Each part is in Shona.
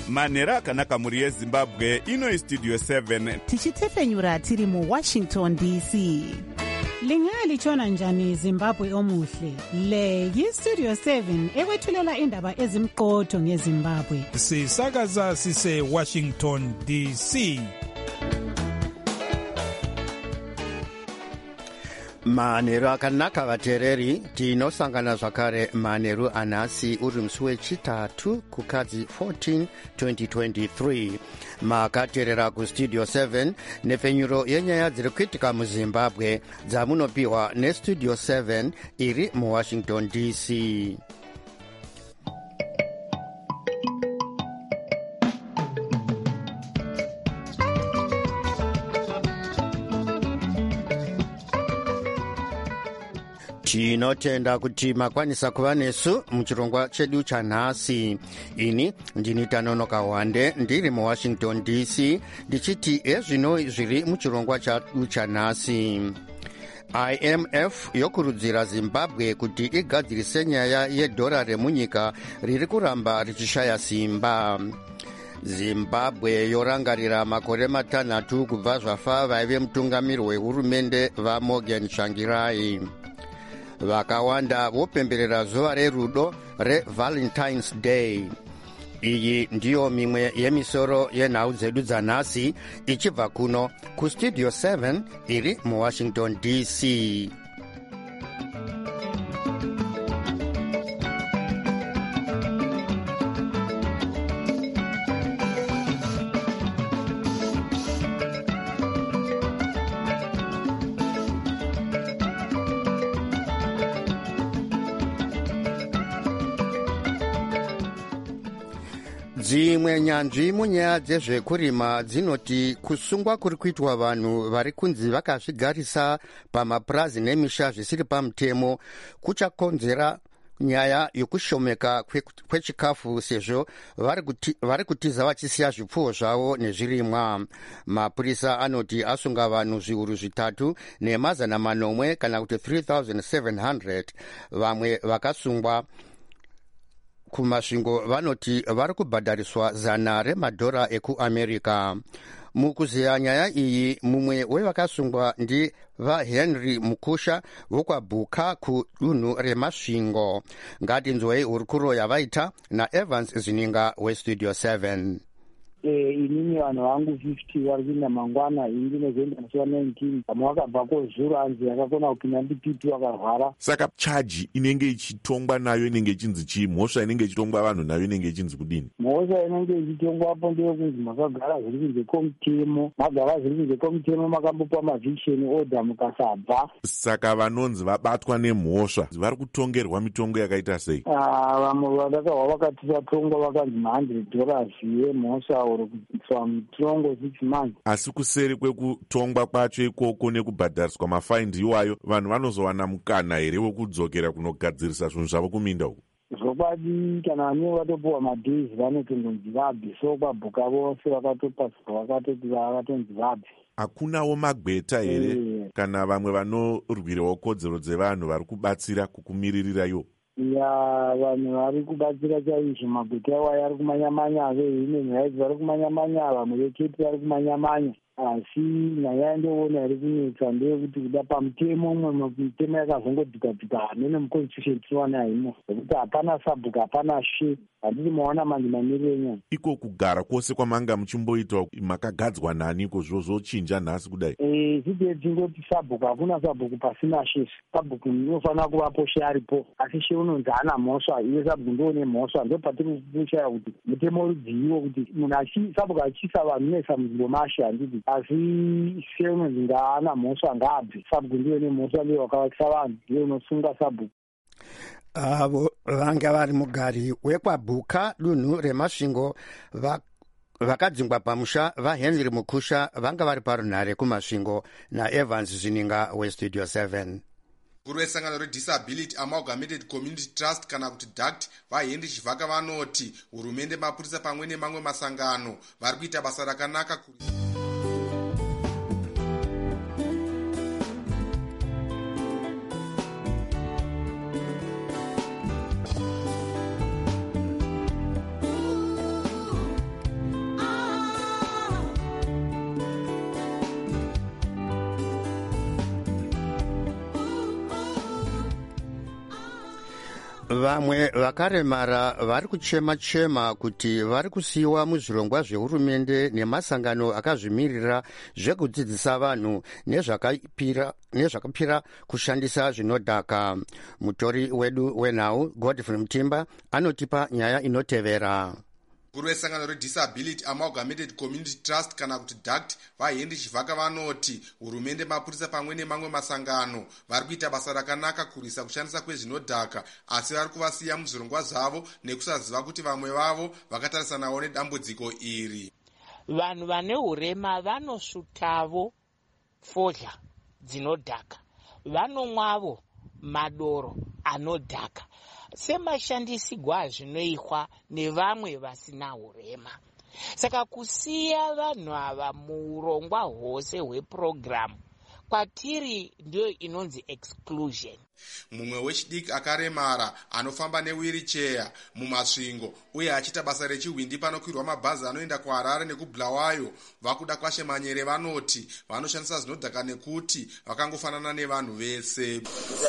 manhero akanaka mhuri yezimbabwe. Ino istudio 7 tichitefenyura tiri muwashington dc. Lingalitshona njani Zimbabwe omuhle? Le yistudio 7 ekwethulela indaba ezimqotho ngeZimbabwe. Sisakaza sise Washington DC. Manheru akanaka vateereri, tinosangana zvakare manheru anhasi uri musi wechitatu kukadzi 14 2023. Makateerera kustudio 7 nefenyuro yenyaya dziri kuitika muzimbabwe dzamunopiwa nestudio 7 iri muwashington dc. Tinotenda kuti makwanisa kuva nesu muchirongwa chedu chanhasi. Ini ndini Tanonoka Wande ndiri muwashington dc ndichiti ezvino zviri muchirongwa chedu chanhasi. IMF yokurudzira Zimbabwe kuti igadzirise nyaya yedhora remunyika riri kuramba richishaya simba. Zimbabwe yorangarira makore matanhatu kubva zvafa vaive mutungamiri wehurumende vaMorgan Tsvangirai. Vakawanda vopemberera zuva rerudo reValentine's Day. Iyi ndiyo mimwe yemisoro yenhau dzedu dzanhasi ichibva kuno kustudio 7 iri muwashington dc. Dzimwe nyanzvi munyaya dzezvekurima dzinoti kusungwa kuri kuitwa vanhu vari kunzi vakazvigarisa pamapurazi nemisha zvisiri pamutemo kuchakonzera nyaya yokushomeka kwechikafu sezvo vari kutiza vachisiya zvipfuwo zvavo nezvirimwa. Mapurisa anoti asunga vanhu zviuru 3 nemazana manomwe kana kuti 3700. Vamwe vakasungwa kumasvingo vanoti vari kubhadhariswa $100 remadhora ekuamerica. Mukuziya nyaya iyi, mumwe wevakasungwa ndivaHenry Mukusha vokwabhuka kudunhu remasvingo. Ngatinzwei hurukuro yavaita naEvans Zininga westudio 7. Inini vanhu vangu 50 vari kuinda mangwana ini ndinozoenda musi wa19 pamwe wakabvako zuro hanzi yakakona kupinda ndipipi wakarwara. Saka chaji inenge ichitongwa nayo inenge ichinzi chii? Mhosva inenge ichitongwa vanhu nayo inenge ichinzi kudini? Mhosva inenge ichitongwapo ndeyokunzi makagara zviri kunze kwomutemo, magara zviri kunze kwomutemo makambopa maviction order mukasabva. Saka vanonzi vabatwa nemhosva vari kutongerwa mitongo yakaita sei? Vamwe vadakahwa vakati vatongwa vakanzi $100 yemhosva kuitwa mutongo 6 months. Asi kuseri kwekutongwa kwacho ikoko nekubhadhariswa mafaindi iwayo, vanhu vanozowana mukana here wekudzokera kunogadzirisa zvinhu zvavo kuminda uku? Zvokwadi kana vanenge vatopuwa madhays vanotongonzi vabve, so kwabhuka vose vakatopasirwa vakatonzi vabve. Hakunawo magweta here kana vamwe vanorwirawo kodzero dzevanhu vari kubatsira kukumiririrayo? Vanhu vari kubatsira chaizvo, magweta iwayo ari kumanyamanya, vehuman rights vari kumanyamanya, vamwe veketi vari kumanyamanya. Asi nyaya ndoona iri kunetsa ndeyekuti kuda pamutemo umwe mitemo yakazongodhikadhika hamene muconstitution tiwana haimo, zvokuti hapana sabhuku hapana she. Handiti maona manje mamiriro enyaya. Iko kugara kwose kwamanga muchimboita makagadzwa naniko zvozochinja nhasi kudai? Zvidei tingoti sabhuku, hakuna sabhuku pasina she. Sabhuku inofanira kuvapo she aripo, asi she unonzi hana mhosva, iwe sabhuku ndoone mhosva. Ndo patiri kushaya kuti mutemo rudziviwo kuti munhu sabhuku achisa vanhu nesa munzvimbo mashe handiti, asi she unonzi ngaana mhosva ngaabve. Sabhuku ndiyo nemhosva ndiyo wakavakisa vanhu, ndiyo unosunga sabhuku. Avo vanga vari mugari wekwabhuka dunhu remasvingo vakadzingwa pamusha vaHenry Mukusha vanga vari parunhare kumasvingo naEvans Zininga westudio 7. Guru wesangano redisability amalgamated community trust kana kuti DACT vaHenry Chivhaka vanoti hurumende, mapurisa pamwe nemamwe masangano vari kuita basa rakanaka Vamwe vakaremara vari kuchema-chema kuti vari kusiyiwa muzvirongwa zvehurumende nemasangano akazvimirira zvekudzidzisa vanhu nezvakapira kushandisa zvinodhaka. Mutori wedu wenhau Godfrey Mutimba anotipa nyaya inotevera. Mukuru wesangano redisability amalgamated community trust kana kuti DACT vaHenry Chivhaka vanoti hurumende, mapurisa pamwe nemamwe masangano vari kuita basa rakanaka kurwisa kushandisa kwezvinodhaka, asi vari kuvasiya muzvirongwa zvavo nekusaziva kuti vamwe vavo vakatarisanawo nedambudziko iri. Vanhu vane hurema vanosvutavo fodya dzinodhaka, vanomwavo madoro anodhaka semashandisigwa azvinoitwa nevamwe vasina hurema. Saka kusiya vanhu ava muurongwa hwose hwepurogiramu kwatiri ndiyo inonzi exclusion. Mumwe wechidiki akaremara anofamba newiricheya mumasvingo uye achiita basa rechihwindi panokwirwa mabhazi anoenda kuHarare nekubulawayo, vakuda kwashe manyere vanoti vanoshandisa zvinodhaka nekuti vakangofanana nevanhu vese.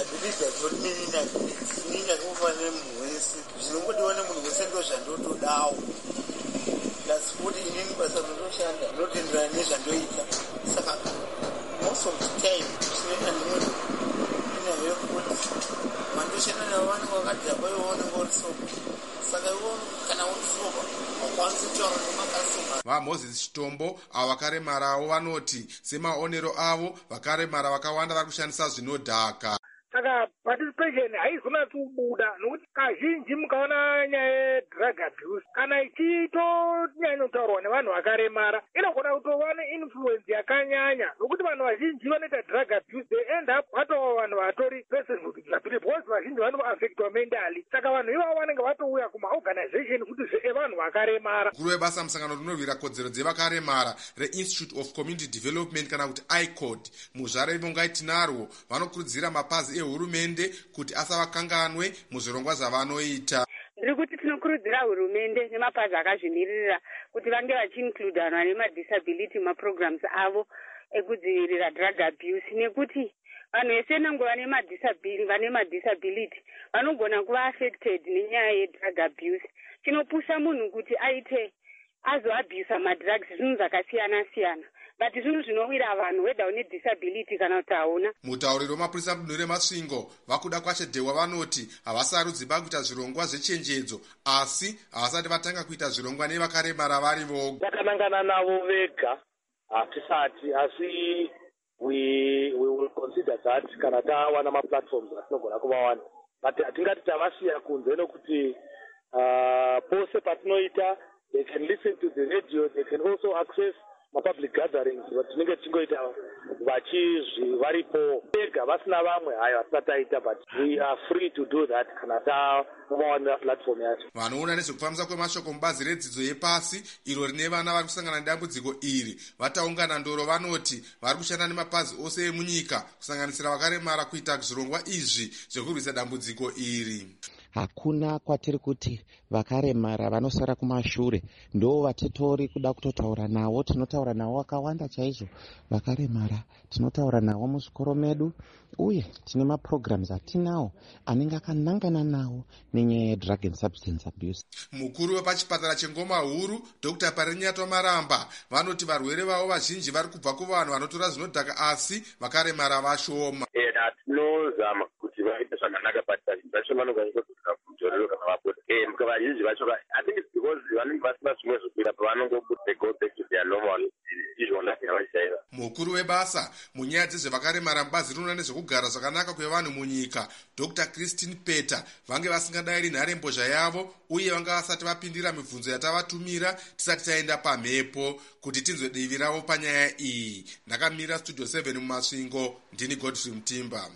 Zvinongodiwa nemunhu wese ndo zvandotodawo. Kuti inini basa rinoshanda rinotenderana nezvandoita. Saka most of the time zvinoita ndinoda inayo kuti mandoshanda navanhu vakadhakwa ivo vanenge uri soba. Saka ivo kana uri soba hakwanisi kutaura nemakasitoma. VaMoses Chitombo avo vakaremarawo vanoti semaonero avo vakaremara vakawanda vari kushandisa zvinodhaka. Saka participation haizonatsi kubuda nokuti kazhinji mukaona nyaya yedrug abuse kana ichitonyanya kutaurwa nevanhu vakaremara inogona kutova neinfluence yakanyanya nokuti vanhu vazhinji vanoita drug abuse they end up vatova vanhu vatori persons with disability because vazhinji vanoaffectwa mentally. Saka vanhu ivavo vanenge vatouya kumaorganization kuti zvevanhu vakaremara. Mukuru webasa musangano rinorwira kodzero dzevakaremara reInstitute of Community Development kana kuti ICOD muzvare Mongai Tinarwo vanokurudzira mapazi ehurumende kuti asavakanganwe muzvirongwa zvavanoita. Ndiri kuti tinokurudzira hurumende nemapazi akazvimirira kuti vange vachiinclude vanhu vane madisability maprograms avo ekudzivirira drug abuse, nekuti vanhu vese nango vane madisability vanogona kuva affected nenyaya yedrug abuse. Chinopusha munhu kuti azoabhusa madrugs zvinhu zvakasiyana-siyana, but zvinhu zvinowira vanhu weda une disability kana kuti hauna. Mutauriri wemapurisa mudunhu reMasvingo vakuda kwashe Dhewa vanoti havasarudzi pakuita zvirongwa zvechenjedzo, asi havasati vatanga kuita zvirongwa nevakaremara vari voga. Takanangana navo vega hatisati, asi we will consider that kana tawana maplatforms atinogona kuvawana, but hatingati tavasiya kunze nokuti pose patinoita they can listen to the radio, they can also access public gatherings vatinenge tichingoita varipo vega vasina vamwe hayo hatisataita, but we are free to do that kana tavawana platform yacho. Vanoona nezvekufambisa kwemashoko mubazi redzidzo yepasi iro rine vana vari kusangana nedambudziko iri vataungana ndoro vanoti vari kushanda nemapazi ose emunyika kusanganisira vakaremara kuita zvirongwa izvi zvekurwisa dambudziko iri. Hakuna kwatiri kuti vakaremara vanosara kumashure ndo vatitori kuda kutotaura navo. Tinotaura navo vakawanda chaizvo vakaremara, tinotaura navo muzvikoro medu uye tine maprograms atinawo anenge akanangana nawo nenyaya yedrug and substance abuse. Mukuru wepachipatara cheNgoma Huru Dr. Parinyato Maramba vanoti varwere vavo vazhinji vari kubva kuvanhu vanotora zvinodhaka asi vakaremara vashoma. Tinozama kuti vaite zvakanaka vacho vanokwanisa kuita mujorero kana vabuda. Vazhinji vacho I think it's because vanenge vasina zvimwe zvokuita pavanongobuda they go back to their normal usual life yavachaira. Mukuru webasa munyaya dzezvavakaremara mubazi rinoona nezvekugara zvakanaka kwevanhu munyika Dr. Christine Peter vange vasingadayiri nharembozha yavo uye vanga vasati vapindira mibvunzo yatavatumira tisati taenda pamhepo kuti tinzwe divi ravo panyaya iyi. Ndakamira Studio 7 mumasvingo, ndini Godfrey Mutimba.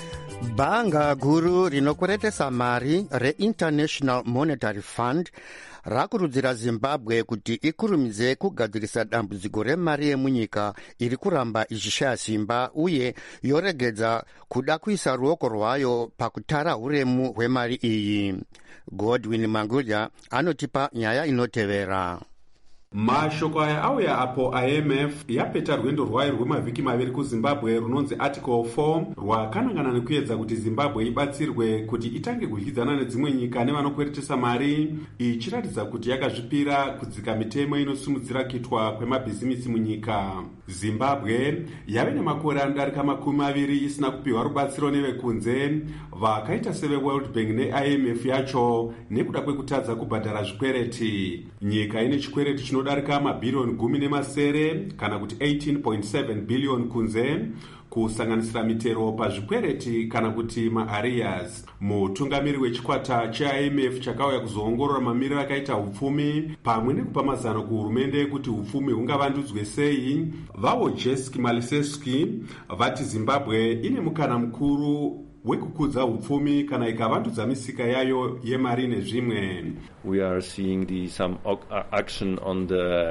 Bhanga guru rinokweretesa mari reInternational Monetary Fund rakurudzira zimbabwe kuti ikurumidze kugadzirisa dambudziko remari yemunyika iri kuramba ichishaya simba uye yoregedza kuda kuisa ruoko rwayo pakutara uremu hwemari iyi. Godwin Mangudya anotipa nyaya inotevera. Mashoko aya auya apo IMF yapeta rwendo rwayo rwemavhiki maviri kuZimbabwe runonzi Article 4 rwakanangana nekuedza kuti Zimbabwe ibatsirwe kuti itange kudyidzana nedzimwe nyika nevanokweretesa mari, ichiratidza kuti yakazvipira kudzika mitemo inosimudzira kuitwa kwemabhizimisi munyika. Zimbabwe yave nemakore anodarika 20 isina kupiwa rubatsiro nevekunze vakaita seveWorld Bank neIMF yacho nekuda kwekutadza kubhadhara zvikwereti. Nyika ine chikwereti chinodarika mabhirioni 10 kana kuti 18.7 billion kunze, kusanganisira mitero pazvikwereti kana kuti maarias. Mutungamiri wechikwata cheIMF chakauya kuzoongorora mamiriro akaita upfumi pamwe nekupa mazano kuhurumende kuti upfumi hungavandudzwe sei, vavo Jeski Maliseski vati Zimbabwe ine mukana mukuru wekukudza upfumi kana ikavandudza misika yayo yemari nezvimwe. We are seeing some action on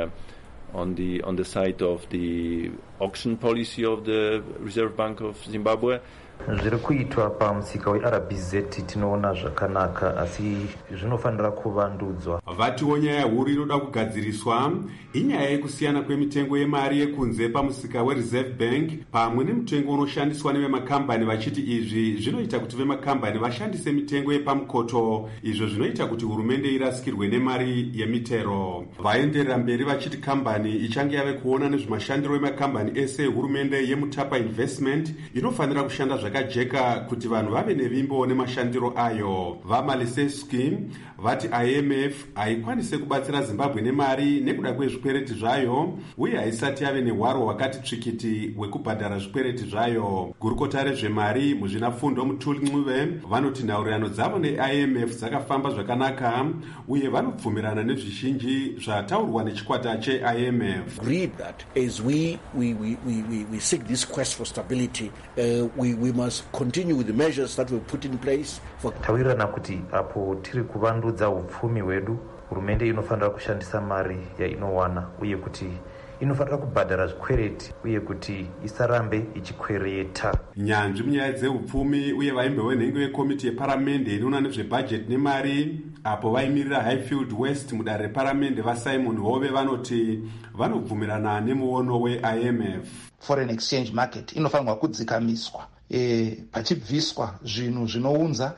the side of the auction policy of the Reserve Bank of Zimbabwe. Zviri kuitwa pamusika weRBZ tinoona zvakanaka, asi zvinofanira kuvandudzwa. Vatiwo nyaya huru inoda kugadziriswa inyaya yekusiyana kwemitengo yemari yekunze pamusika weReserve Bank pamwe nemutengo unoshandiswa nevemakambani, vachiti izvi zvinoita kuti vemakambani vashandise mitengo yepamukoto, izvo zvinoita kuti hurumende irasikirwe nemari yemitero. Vaenderera mberi vachiti kambani ichange yave kuona nezvemashandiro emakambani ese hurumende yeMutapa Investment inofanira kushanda zvakajeka kuti vanhu vave nevimbo nemashandiro ayo. VaMaliseski vati IMF haikwanise kubatsira Zimbabwe nemari nekuda kwezvikwereti zvayo uye haisati yave nehwaro hwakati tsvikiti hwekubhadhara zvikwereti zvayo. Gurukota rezvemari muzvinafundo Mutuli Ncube vanoti nhaurirano dzavo neIMF dzakafamba zvakanaka uye vanobvumirana nezvizhinji zvataurwa nechikwata cheIMF. Agreed that as we seek this quest for stability, we must continue with the measures that were put in place for. Tawirirana kuti apo tiri kuvandudza upfumi hwedu, hurumende inofanira kushandisa mari yainowana uye kuti inofanira kubhadhara zvikwereti uye kuti isarambe ichikwereta. Nyanzvi munyaya dzeupfumi uye vaimbe venhengo yekomiti yeparamende inoona nezvebhajeti nemari apo vaimirira Highfield West mudare reparamende vaSimon Hove vanoti vanobvumirana nemuono weIMF. Foreign exchange market inofanirwa kudzikamiswa pachibviswa zvinhu zvinounza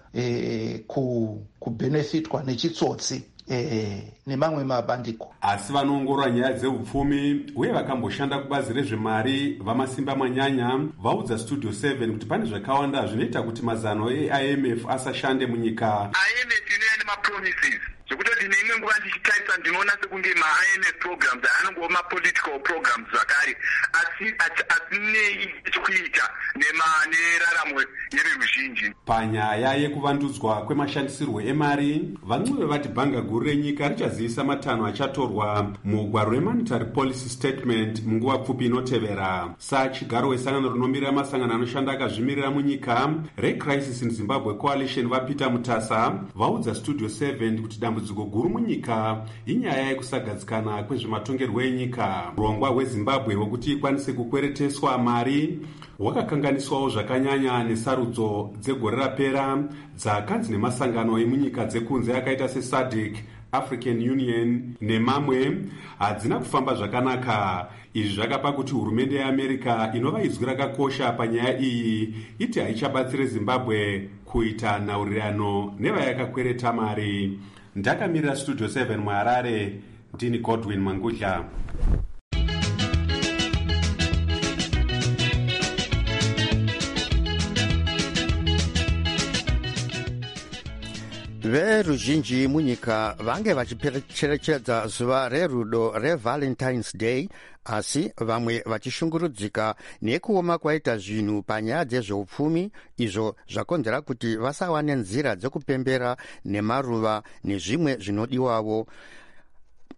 kubenefitwa nechitsotsi nemamwe mabandiko. Asi vanoongorora nyaya dzeupfumi uye vakamboshanda kubazi rezvemari vamasimba manyanya vaudza Studio 7 kuti pane zvakawanda zvinoita kuti mazano eIMF asashande munyika. IMF inoya nemapromises zvekutoti neimwe nguva ndichitarisa ndinoona sekunge ma-IMF programs anongova ma-political programs zvakare, asi chikuita neraramo yeruzhinji. Panyaya yekuvandudzwa kwemashandisirwo emari, vaNcube vati bhanga guru renyika richazivisa matanho achatorwa mugwaro remonetary policy statement munguva pfupi inotevera. Sachigaro wesangano rinomirira masangano anoshanda akazvimirira munyika reCrisis in Zimbabwe Coalition vaPeter Mutasa vaudza Studio 7 kuti dambudziko guru munyika inyaya yekusagadzikana kwezvematongerwo enyika. Urongwa hweZimbabwe hwekuti ikwanise kukwereteswa mari hwakakanganiswawo zvakanyanya nesarudzo dzegore rapera dzakanzi nemasangano emunyika dzekunze akaita seSADC, African Union nemamwe hadzina kufamba zvakanaka. Izvi zvakapa kuti hurumende yeAmerica inova izwi rakakosha panyaya iyi iti haichabatsire Zimbabwe kuita nhaurirano nevayakakwereta mari. Ndakamirira Studio 7 muHarare, ndini Godwin Mangudya. Veruzhinji munyika vange vachicherechedza zuva rerudo reValentine's Day, asi vamwe vachishungurudzika nekuoma kwaita zvinhu panyaya dzezveupfumi, izvo zvakonzera kuti vasawane nzira dzekupembera nemaruva nezvimwe zvinodiwawo.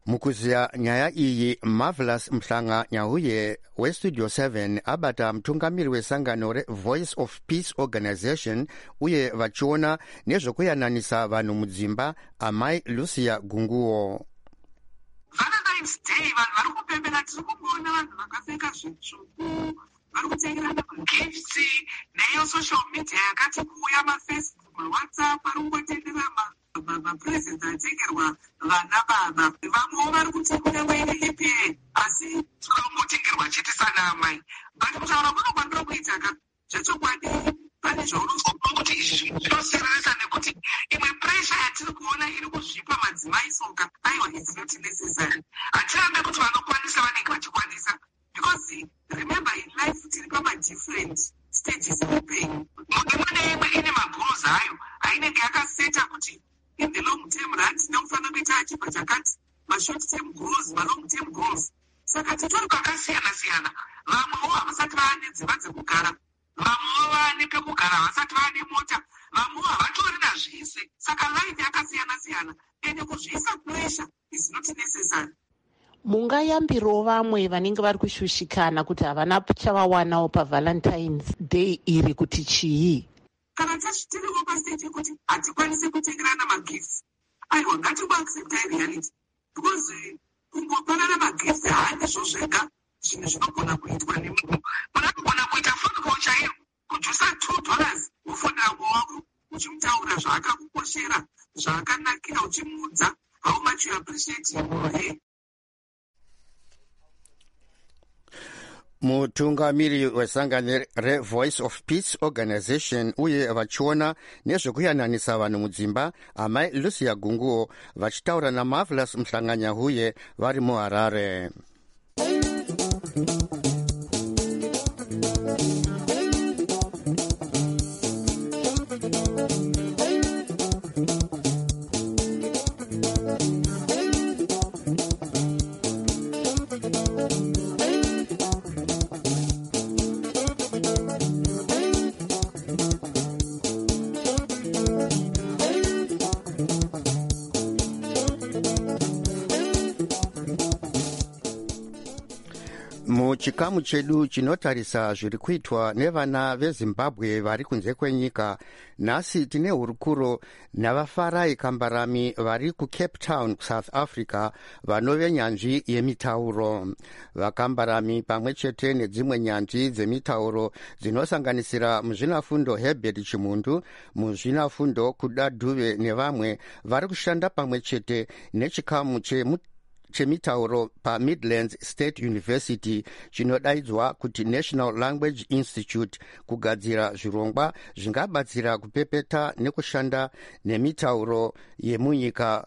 mukuziya nyaya iyi Marvelous Mhlanga Nyahuye westudio 7 abata mtungamiri wesangano reVoice of Peace Organization uye vachiona nezvokuyananisa vanhu mudzimba amai Lucia Gunguo. Valentine's Day vanhu vari kupembera, tiri kungoona vanhu vakapfeka zvitsvuku vari kutengerana magifts neyo social media yakati kuuya, mafacebook, mawhatsapp ari kungotendera mapresents atengerwa vana baba. Vamwewo vari kutengera waine lepe asi tikangotengerwa chete sana amai. But kutaura kuno kwandiri kuita zvechokwadi pane zvaunozwa kuti izvi zvinosereresa nekuti imwe pressure yatiri kuona iri kuzvipa madzimai soka aiwa it's not necessary. Hatirambe kuti vanokwanisa vanenge vachikwanisa, because remember in life tiri pama-different stages eupenyu. Imwe neimwe ine magoals ayo ainenge yakaseta kuti in the long term run tinofanira kuita achibva chakati, ma-short term goals, ma-long term goals. Saka titori kwakasiyana-siyana. Vamwewo havasati vaane dzimba dzekugara, vamwewo vaane pekugara, havasati vaane mota, vamwewo havatori nazvese. Saka life yakasiyana-siyana, ende kuzviisa pressure is not necessary. Mungayambirawo vamwe vanenge vari kushushikana kuti havana chavawanawo paValentine's Day iri kuti chii? Kana tiriwo pastage yekuti hatikwanisi kutengerana magifts, aiwa ngatingoaccepta reality, because kungopanana magifts haandizvo zvega zvinhu zvinogona kuitwa nemunhu. Munogona kuita phone call chaiyo, kujusa $2 wofonera wako uchimutaura zvaakakukoshera, zvaakanakira, uchimuudza how much you appreciate him. mutungamiri wesangano reVoice of Peace Organization uye vachiona nezvekuyananisa vanhu mudzimba amai Lucia Gunguo vachitaura naMarvelous Mhlanga Nyahuye vari muHarare. Muchikamu chedu chinotarisa zviri kuitwa nevana veZimbabwe vari kunze kwenyika. Nhasi tine hurukuro navafarai Kambarami vari kuCape Town, South Africa, vanove nyanzvi yemitauro. VaKambarami pamwe chete nedzimwe nyanzvi dzemitauro dzinosanganisira muzvinafundo Herbert Chimundu, muzvinafundo Kuda Dhuve nevamwe vari kushanda pamwe chete nechikamu chemitauro paMidlands State University chinodaidzwa kuti National Language Institute kugadzira zvirongwa zvingabatsira kupepeta nekushanda nemitauro yemunyika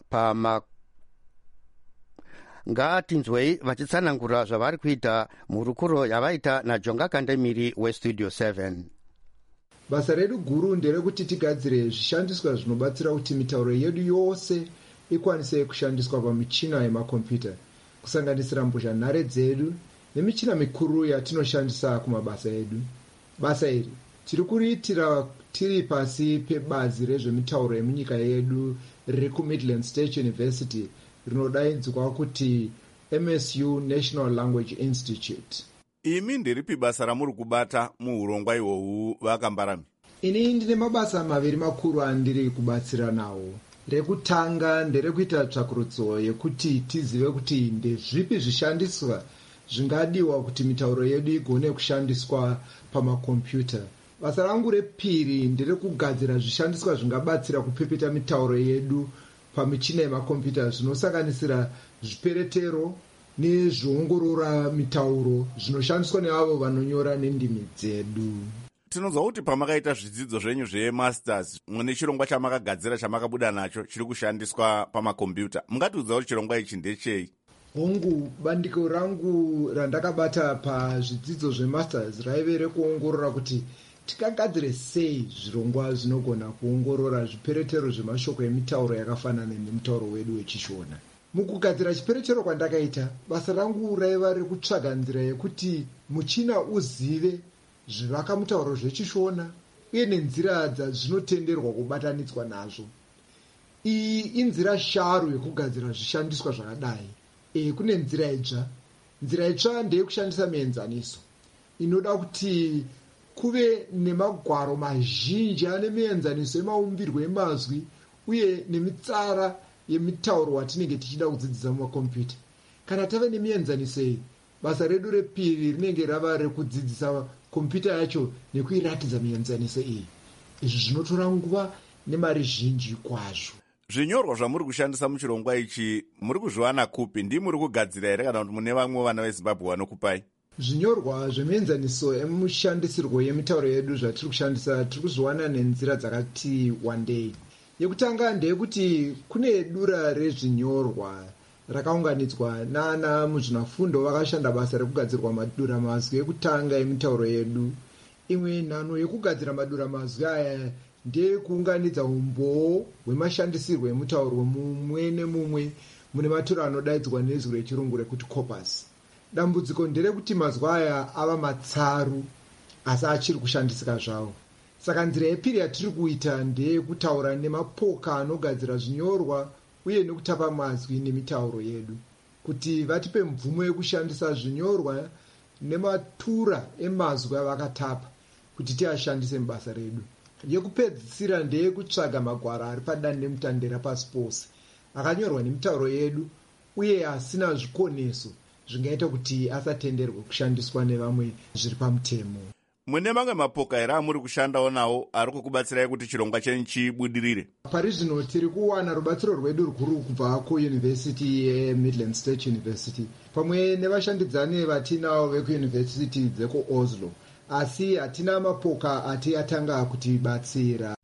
ngatinzwei vachitsanangura zvavari kuita murukuro yavaita naJonga Kandemiri weStudio 7. Basa redu guru nderekuti tigadzire zvishandiswa zvinobatsira kuti mitauro yedu yose ikwanise kushandiswa pamichina yemakombiyuta, kusanganisira mbozhanhare dzedu nemichina mikuru yatinoshandisa kumabasa edu. Basa iri tiri kuriitira tiri pasi pebazi rezvemitauro yemunyika yedu riri kuMidland State University rinodaidzwa kuti MSU National Language Institute. Imi ndiripi basa ramuri kubata muurongwa ihwohwu vaKambarami? Ini ndine mabasa maviri makuru andiri kubatsira nawo. Rekutanga nderekuita tsvakurudzo yekuti tizive kuti ndezvipi zvishandiswa zvingadiwa kuti mitauro yedu igone kushandiswa pamakombiyuta. Basa rangu repiri nderekugadzira zvishandiswa zvingabatsira kupepeta mitauro yedu pamichina yemakombiyuta zvinosanganisira zviperetero nezvoongorora mitauro zvinoshandiswa neavo vanonyora nendimi dzedu. Tinonzwa kuti pamakaita zvidzidzo zvenyu zvemasters mune chirongwa chamakagadzira chamakabuda nacho chiri kushandiswa pamakombiyuta. Mungatiudza kuti chirongwa ichi ndechei? Hongu, bandiko rangu randakabata pazvidzidzo zvemasters raive rekuongorora kuti tikagadzire sei zvirongwa zvinogona kuongorora zviperetero zvemashoko emitauro yakafanana nemutauro wedu wechishona. Mukugadzira chiperetero kwandakaita, basa rangu raiva rekutsvaga nzira yekuti muchina uzive zvivaka mutauro zvechishona uye nenzira dzazvinotenderwa kubatanidzwa nazvo. Iyi inzira sharu yekugadzira zvishandiswa zvakadai. kune nzira itsva. Nzira itsva ndeyekushandisa mienzaniso inoda kuti kuve nemagwaro mazhinji ane mienzaniso yemaumbirwo emazwi uye nemitsara yemitauro watinenge tichida kudzidzisa mumakombiyuta. Kana tave nemienzaniso iyi, basa redu repiri rinenge rava rekudzidzisa kombiyuta yacho nekuiratidza mienzaniso iyi. Izvi zvinotora nguva nemari zhinji kwazvo. Zvinyorwa zvamuri kushandisa muchirongwa ichi muri kuzviwana kupi? Ndimuri kugadzira here kana kuti mune vamwe vana veZimbabwe vanokupai? Zvinyorwa zvemienzaniso emushandisirwo yemitauro yedu zvatiri kushandisa tiri kuzviwana nenzira dzakati wandei. Yekutanga ndeyekuti kune dura rezvinyorwa rakaunganidzwa nana muzvinafundo vakashanda basa rekugadzirwa madura mazwi ekutanga emitauro yedu. Imwe nhano yekugadzira madura mazwi aya ndeyekuunganidza umboo hwemashandisirwo emutauro mumwe nemumwe mune maturo anodaidzwa nezwi rechirungu rekuti corpus. Dambudziko nderekuti mazwi aya ava matsaru asi achiri kushandisika zvawo. Saka nzira yepiri yatiri kuita ndeyekutaura nemapoka anogadzira zvinyorwa uye nekutapa mazwi nemitauro yedu kuti vatipe mvumo yekushandisa zvinyorwa nematura emazwi avakatapa kuti tiashandise mubasa redu. Yekupedzisira ndeyekutsvaga magwaro ari padandemutande rapasi pose akanyorwa nemitauro yedu uye asina zvikoneso zvingaita kuti asatenderwe kushandiswa nevamwe zviri pamutemo. Mune mamwe mapoka here amuri kushandawo nawo ari kukubatsirai kuti chirongwa chenyu chibudirire? Pari zvino tiri kuwana rubatsiro rwedu rukuru kubva kuyunivhesiti yeMidland State University pamwe nevashandidzani vatinavo vekuyunivhesiti dzekuOslo, asi hatina mapoka ati atanga kutibatsira.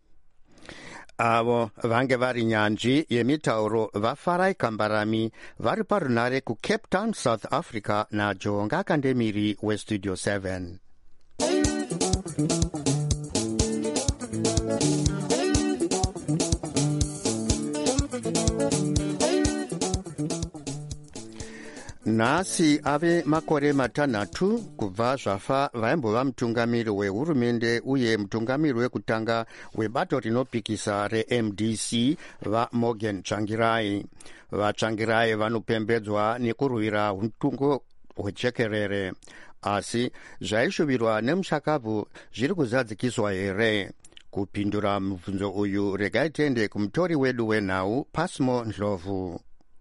Avo vange vari nyanzvi yemitauro vaFarai Kambarami vari parunare kuCape Town, South Africa naJonga Kandemiri weStudio 7. Nhasi ave makore matanhatu kubva zvafa vaimbova mutungamiri wehurumende uye mutungamiri wekutanga webato rinopikisa reMDC vaMorgan Tsvangirai. VaTsvangirai vanopembedzwa nekurwira utungo hwechekerere, asi zvaishuvirwa nemushakabvu zviri kuzadzikiswa here? Kupindura mubvunzo uyu regai tiende kumutori wedu wenhau Pasmo Ndlovu.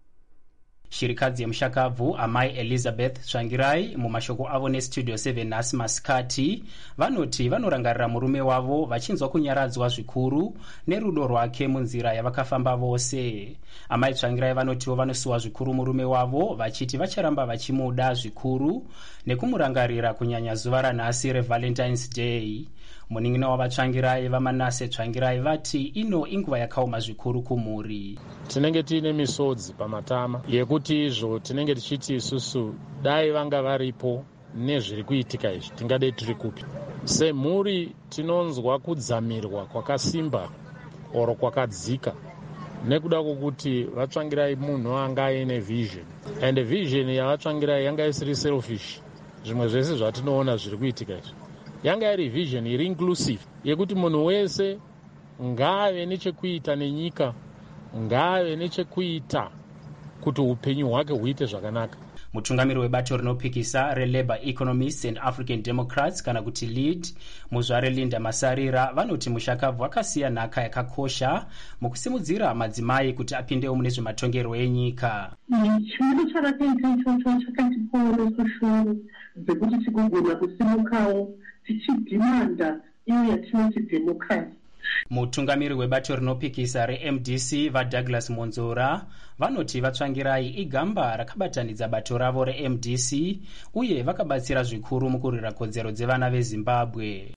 Shirikadzi yemushakabvu amai Elizabeth Tsvangirai mumashoko avo neStudio 7 nhasi masikati vanoti vanorangarira murume wavo vachinzwa kunyaradzwa zvikuru nerudo rwake munzira yavakafamba vose. Amai Tsvangirai vanotiwo vanosiwa zvikuru murume wavo vachiti vacharamba vachimuda zvikuru nekumurangarira kunyanya zuva ranhasi reValentine's Day. Munin'ina wavaTsvangirai vaManase Tsvangirai vati ino inguva yakaoma zvikuru kumhuri. Tinenge tiine misodzi pamatama yekuti izvo tinenge tichiti isusu dai vanga varipo nezviri kuitika izvi tingadei tiri kupi. Semhuri tinonzwa kudzamirwa kwakasimba oro kwakadzika nekuda kwokuti vaTsvangirai munhu anga aine vision, and vision yavaTsvangirai yanga isiri selfish. Zvimwe zvese zvatinoona zviri kuitika izvi yanga iri vision iri inclusive yekuti munhu wese ngaave nechekuita nenyika, ngaave nechekuita kuti upenyu hwake huite zvakanaka. Mutungamiri webato rinopikisa reLabour Economists and African Democrats kana kuti LEAD muzvare Linda Masarira vanoti mushakabvu akasiya nhaka yakakosha mukusimudzira madzimai kuti apindewo mune zvematongerwo enyika. Chimedo chakaita ichocho chakatiporeso shungu dzekuti tigogona kusimukawo tichidhimanda iyo yatinoti democracy. Mutungamiri webato rinopikisa reMDC vaDouglas Monzora vanoti vaTsvangirai igamba rakabatanidza bato ravo reMDC uye vakabatsira zvikuru mukurwira kodzero dzevana veZimbabwe.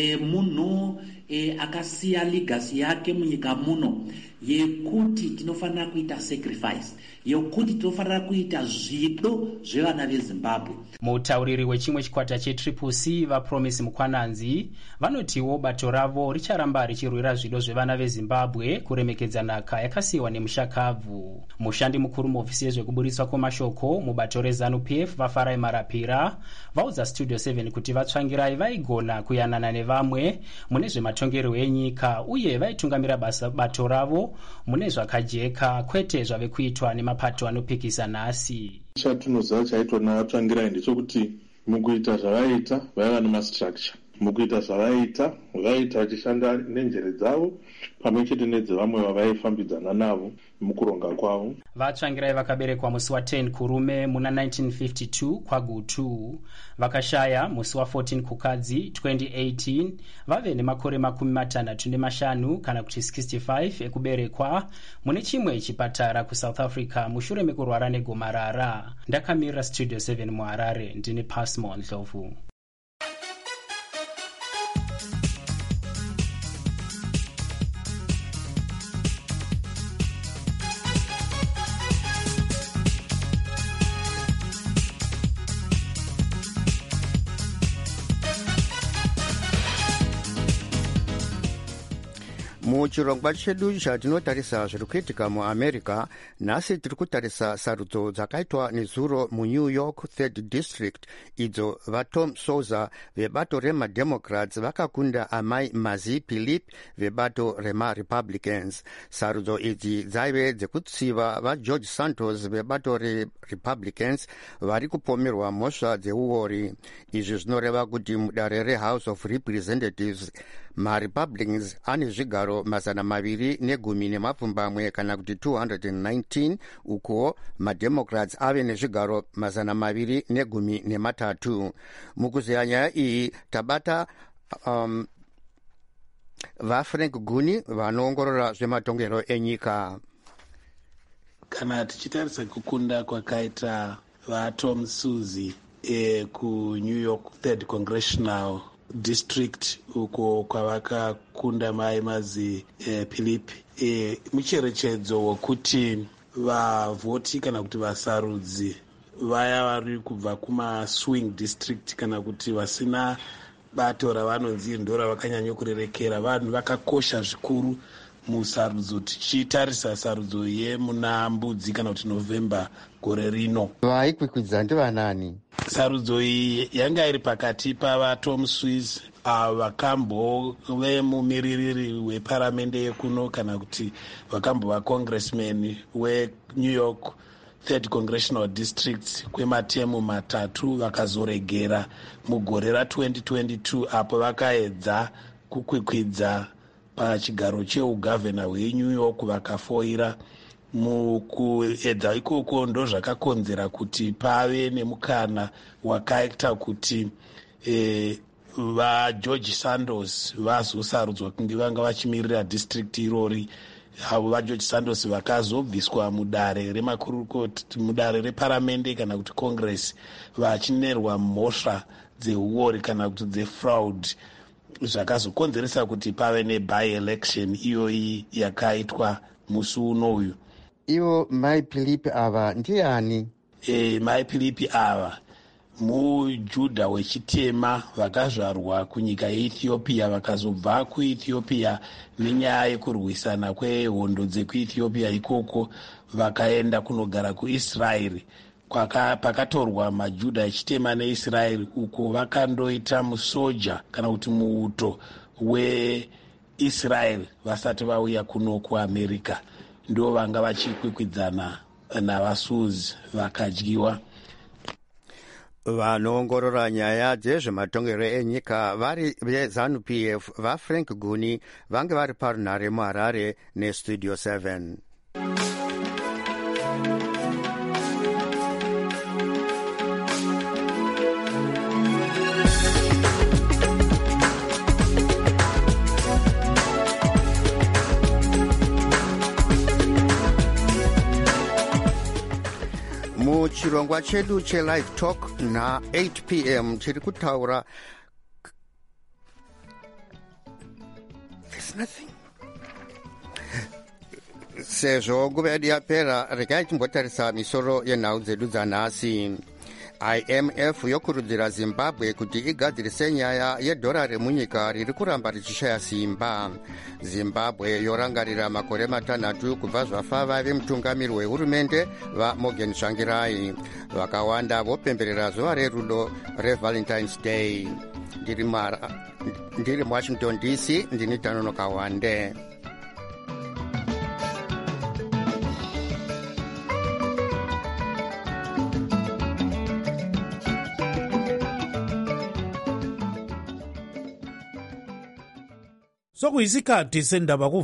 Munhu akasiya legacy yake munyika muno yekuti tinofanira kuita sacrifice, yekuti tinofanira kuita zvido zvevana veZimbabwe. Mutauriri wechimwe chikwata cheTriple-C vaPromise Mukwananzi vanotiwo bato ravo richaramba richirwira zvido zvevana veZimbabwe kuremekedza nhaka yakasiyiwa nemushakabvu. Mushandi mukuru muhofisi yezvekuburitswa kwemashoko mubato reZANU-PF vaFarai Marapira vaudza Studio 7 kuti vaTsvangirai vaigona kuyanana nevamwe mune zvematongerwo enyika uye vaitungamira bato ravo mune zvakajeka kwete zvave kuitwa nemapato anopikisa nhasi. chatinoziva chaitwa navatsvangirai ndechekuti mukuita zvavaita vaiva nemastructure, mukuita zvavaita vaita vachishanda nenjere dzavo pamwe chete nedzevamwe vavaifambidzana navo mukuronga kwavo. vatsvangirai vakaberekwa musi wa10 kurume muna 1952 kwagutu, vakashaya musi wa14 kukadzi 2018, vave nemakore 65 kana kuti 65 ekuberekwa mune chimwe chipatara kuSouth Africa mushure mekurwara negomarara. Ndakamirira Studio 7 muHarare, ndine Pasmo Ndlovu. muchirongwa chedu chatinotarisa zviri kuitika muamerica, nhasi tiri kutarisa sarudzo dzakaitwa nezuro muNew York 3rd District, idzo vaTom Souza vebato remademocrats vakakunda amai Mazi Philip vebato remaRepublicans. Sarudzo idzi dzaive dzekutsiva vaGeorge Santos vebato reRepublicans vari kupomerwa mhosva dzeuori. Izvi zvinoreva kuti mudare reHouse of Representatives maRepublicans ane zvigaro 210 kana kuti 219, uko maDemocrats ave nezvigaro 213. mukuzeya nyaya iyi tabata vaFrank Guni vanoongorora zvematongero enyika. Kana tichitarisa kukunda kwakaita vaTom Suzi kuNew York 3rd Congressional District, uko kwavakakunda mai Mazi Philip, mucherechedzo wekuti vavhoti kana kuti vasarudzi vaya vari kubva kumaswing district kana kuti vasina bato ravanonzi ndo ravakanyanya kurerekera, vanhu vakakosha zvikuru musarudzo, tichitarisa sarudzo yemuna Mbudzi kana kuti November gore rino. Vaikwikwidza ndivanani? Sarudzo iyi yanga iri pakati pavaTom Suze vakambove mumiririri weparamende yekuno kana kuti vakambova congressman weNew York 3rd Congressional District kwematemu 3, vakazoregera mugore ra2022 apo vakaedza kukwikwidza pachigaro cheugavhena hweNew York vakafoira. Mukuedza ikoko ndo zvakakonzera kuti pave nemukana wakaita kuti vaGeorge Santos vazosarudzwa kunge vanga vachimirira district irori. Havo vaGeorge Santos vakazobviswa mudare remakurukoti, mudare reparamende kana kuti congress, vachinerwa mhosva dzeuori kana kuti dzefraud, zvakazokonzeresa kuti pave neby-election iyoyi yakaitwa musi unoyu. Ivo mai Philip ava ndiani? Mai Philip ava mujudha wechitema vakazvarwa kunyika yeEthiopia, vakazobva kuEthiopia nenyaya yekurwisana kwehondo dzekuEthiopia ikoko vakaenda kunogara kuIsraeri, pakatorwa majudha echitema neIsraeri, uko vakandoita musoja kana kuti muuto weIsraeri vasati vauya kuno kuAmerica. Ndo vanga vachikwikwidzana navaSuze vakadyiwa. Vanoongorora nyaya dzezvematongero enyika vari veZANU-PF vaFrank Guni vange vari parunhare muHarare neStudio 7. muchirongwa chedu chelive talk na8 p.m. chiri kutaura sezvo nguva yedu yapera, regai timbotarisa misoro yenhau dzedu dzanhasi. IMF yokurudzira Zimbabwe kuti igadzirise nyaya yedhora remunyika riri kuramba richishaya simba. Zimbabwe yorangarira makore 6 kubva zvafa vave mutungamiri wehurumende vaMorgan Tsvangirai. Vakawanda vopemberera zuva rerudo reValentine's Day. Ndiri muWashington DC, ndini Tanono Kawande. sokuyisikhathi sendaba